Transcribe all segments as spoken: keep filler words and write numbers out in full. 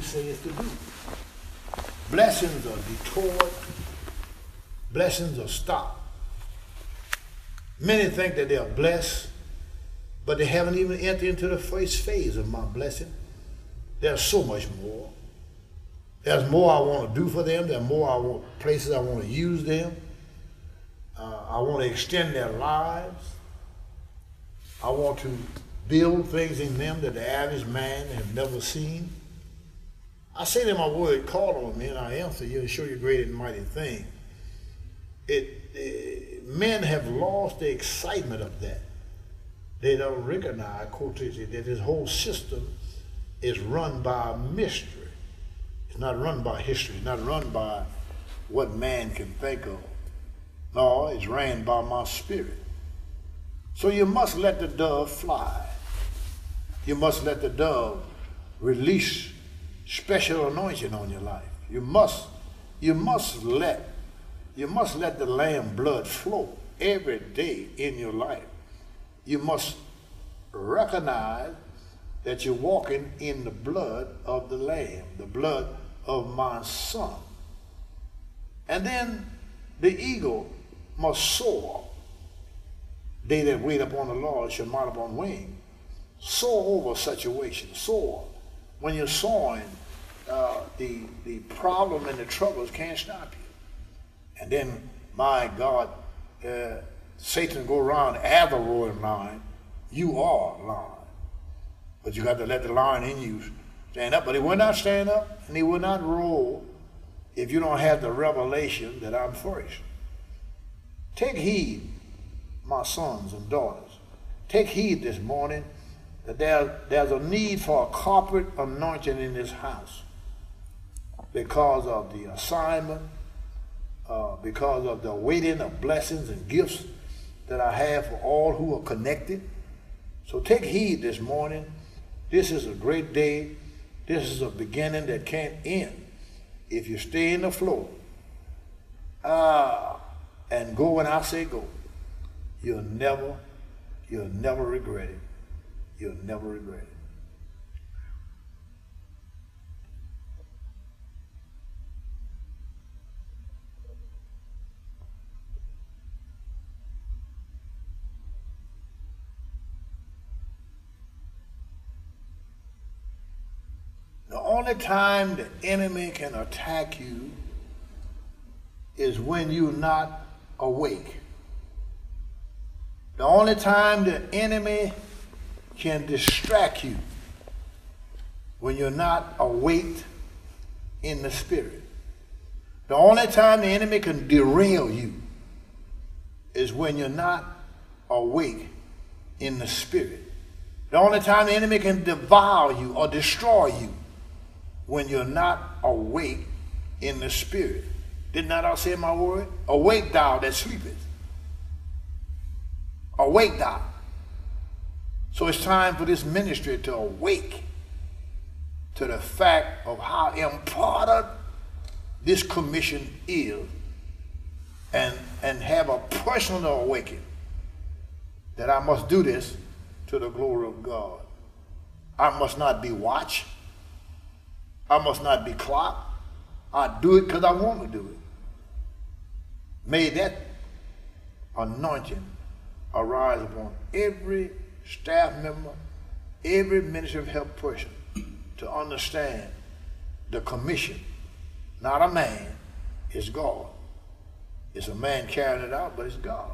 says to do. Blessings are detoured. Blessings are stopped. Many think that they are blessed, but they haven't even entered into the first phase of my blessing. There's so much more. There's more I want to do for them. There's more I want, places I want to use them. Uh, I want to extend their lives. I want to build things in them that the average man has never seen. I say to my word, call on me and I answer you and show you great and mighty things. It, it, men have lost the excitement of that. They don't recognize, quotation, that this whole system is run by a mystery. It's not run by history. It's not run by what man can think of. No, it's ran by my spirit. So you must let the dove fly. You must let the dove release special anointing on your life. You must, you must let, you must let the lamb blood flow every day in your life. You must recognize that you're walking in the blood of the lamb, the blood of my son. And then the eagle must soar. They that wait upon the Lord shall mount up on wings. Soar over situations, soar. When you're soaring, uh, the, the problem and the troubles can't stop you. And then, my God, uh, Satan go around as a roaring lion. You are a lion. But you got to let the lion in you stand up. But he will not stand up and he will not roar if you don't have the revelation that I'm first. Take heed, my sons and daughters. Take heed this morning that there, there's a need for a corporate anointing in this house because of the assignment, uh, because of the waiting of blessings and gifts that I have for all who are connected. So take heed this morning. This is a great day. This is a beginning that can't end. If you stay in the flow uh, and go when I say go, you'll never, you'll never regret it. You'll never regret it. The only time the enemy can attack you is when you're not awake. The only time the enemy can distract you when you're not awake in the spirit. The only time the enemy can derail you is when you're not awake in the spirit. The only time the enemy can devour you or destroy you when you're not awake in the spirit. Did not I say my word? Awake thou that sleepest. Awake thou. So it's time for this ministry to awake to the fact of how important this commission is and, and have a personal awakening that I must do this to the glory of God. I must not be watched. I must not be clocked. I do it because I want to do it. May that anointing arise upon every staff member, every ministry of health person to understand the commission. Not a man, it's God. It's a man carrying it out, but it's God.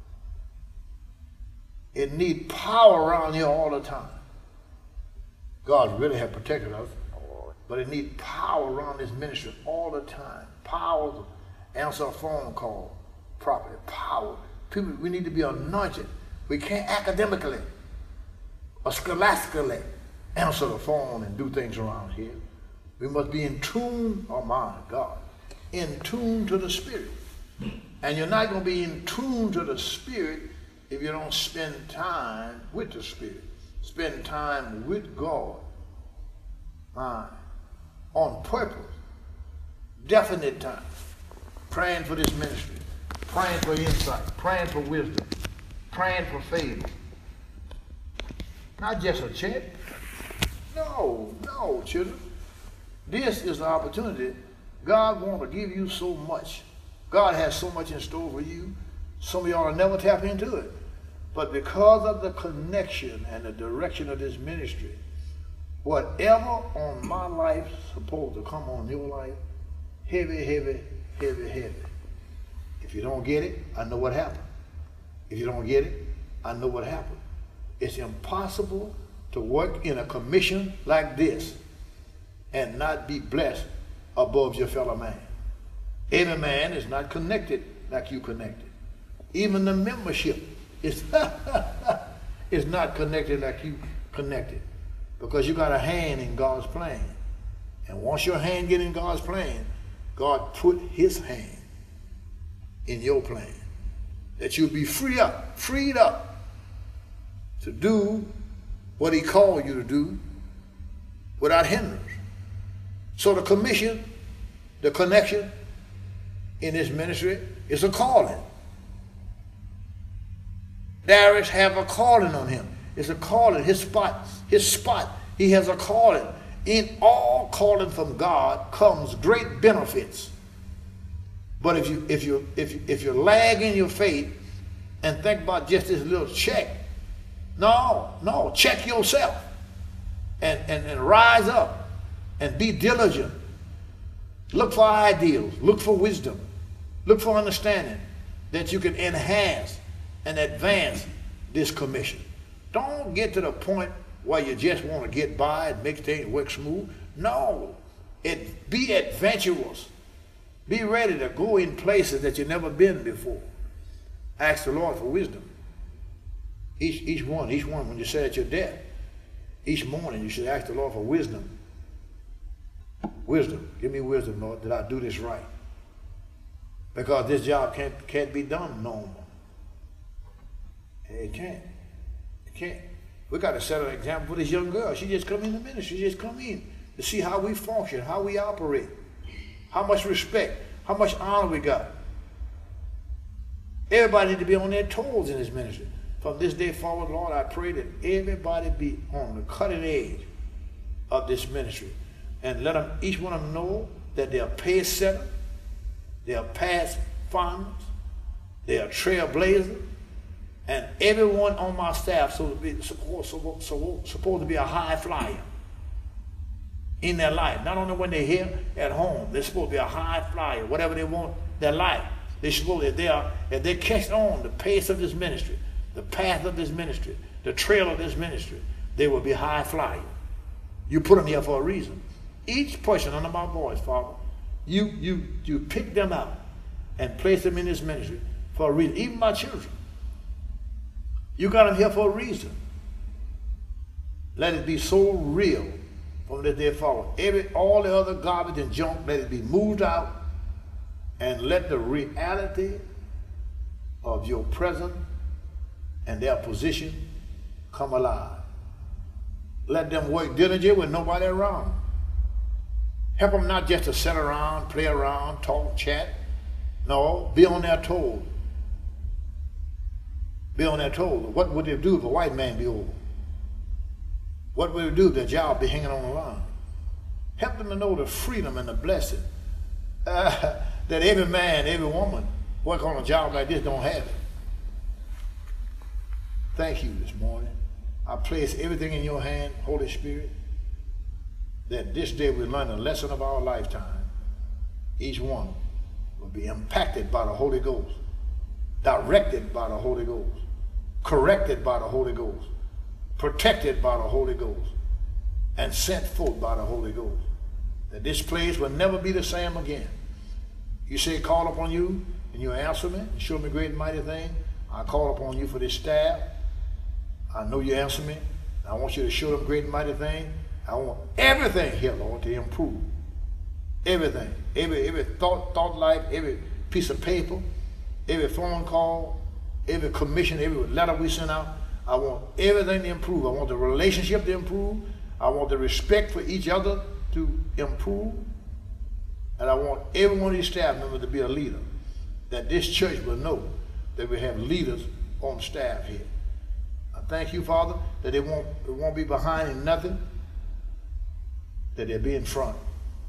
It needs power around here all the time. God really has protected us, but it needs power around this ministry all the time. Power to answer a phone call properly. Power. People, we need to be anointed. We can't academically or scholastically answer the phone and do things around here. We must be in tune, oh my God, in tune to the Spirit. And you're not going to be in tune to the Spirit if you don't spend time with the Spirit. Spend time with God. Uh, on purpose. Definite time. Praying for this ministry. Praying for insight. Praying for wisdom. Praying for favor. Not just a check. No, no, children. This is the opportunity. God wants to give you so much. God has so much in store for you. Some of y'all will never tap into it. But because of the connection and the direction of this ministry, whatever on my life is supposed to come on your life, heavy, heavy, heavy, heavy. If you don't get it, I know what happened. If you don't get it, I know what happened. It's impossible to work in a commission like this and not be blessed above your fellow man. Every man is not connected like you connected. Even the membership is, is not connected like you connected, because you got a hand in God's plan. And once your hand get in God's plan, God put his hand in your plan, that you'll be free up, freed up to do what he called you to do without hindrance. So the commission, the connection in this ministry is a calling. Darius have a calling on him. It's a calling, his spot, his spot. He has a calling. In all calling from God comes great benefits. But if you if you if you, if you lag in your faith and think about just this little check, no, no, check yourself and, and, and rise up and be diligent. Look for ideals, look for wisdom, look for understanding that you can enhance and advance this commission. Don't get to the point where you just want to get by and make things work smooth. No, it, be adventurous. Be ready to go in places that you've never been before. Ask the Lord for wisdom. Each, each one, each one, when you say at your death, each morning you should ask the Lord for wisdom. Wisdom. Give me wisdom, Lord, that I do this right. Because this job can't, can't be done normal. It can't. It can't. We got to set an example for this young girl. She just come in the ministry. She just come in to see how we function, how we operate, how much respect, how much honor we got. Everybody need to be on their toes in this ministry. From this day forward, Lord, I pray that everybody be on the cutting edge of this ministry. And let them, each one of them know that they're pace setter, they're past farmers, they're trailblazers, and everyone on my staff so to be supposed, supposed, supposed to be a high flyer in their life. Not only when they're here at home, they're supposed to be a high flyer, whatever they want their life. They're supposed, if they are, if they catch on the pace of this ministry, the path of this ministry, the trail of this ministry, they will be high flyer. You put them here for a reason. Each person under my voice, Father, you you you pick them out and place them in this ministry for a reason. Even my children. You got them here for a reason. Let it be so real from this day forward. Every, all the other garbage and junk, let it be moved out, and let the reality of your presence and their position come alive. Let them work diligently with nobody around. Help them not just to sit around, play around, talk, chat. No, be on their toes. Be on their toes. What would they do if a white man be over? What would they do if their job be hanging on the line? Help them to know the freedom and the blessing uh, that every man, every woman work on a job like this don't have it. Thank you this morning. I place everything in your hand, Holy Spirit, that this day we learn a lesson of our lifetime. Each one will be impacted by the Holy Ghost, directed by the Holy Ghost, corrected by the Holy Ghost, protected by the Holy Ghost, and sent forth by the Holy Ghost. That this place will never be the same again. You say, call upon you, and you answer me, and show me great and mighty things. I call upon you for this staff. I know you answer me. I want you to show them great and mighty things. I want everything here, Lord, to improve. Everything. Every, every thought, thought life, every piece of paper, every phone call, every commission, every letter we send out. I want everything to improve. I want the relationship to improve. I want the respect for each other to improve. And I want every one of these staff members to be a leader. That this church will know that we have leaders on staff here. I thank you, Father, that they won't, they won't be behind in nothing, that they'll be in front.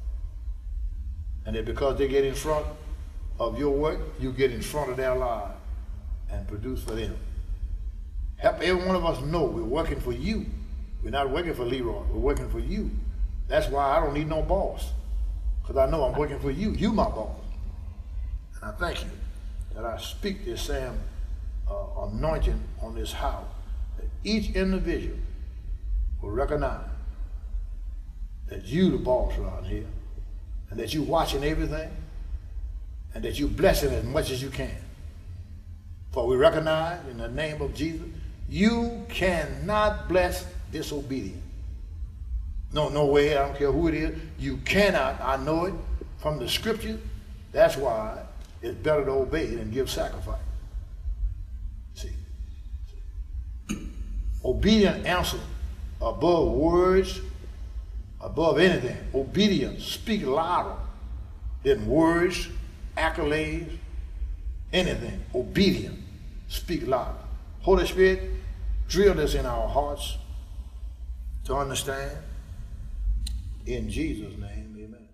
And that because they get in front of your work, you get in front of their lives and produce for them. Help every one of us know we're working for you. We're not working for Leroy. We're working for you. That's why I don't need no boss, because I know I'm working for you. You my boss. And I thank you that I speak this same uh, anointing on this house, that each individual will recognize that you the boss around here, and that you're watching everything, and that you're blessing as much as you can. For we recognize in the name of Jesus, you cannot bless disobedience. No, no way, I don't care who it is. You cannot, I know it from the scripture. That's why it's better to obey than give sacrifice. See, see. Obedient answer above words, above anything. Obedience speak louder than words, accolades, anything. Obedient speak louder. Holy Spirit, drill this in our hearts to understand. In Jesus' name, amen.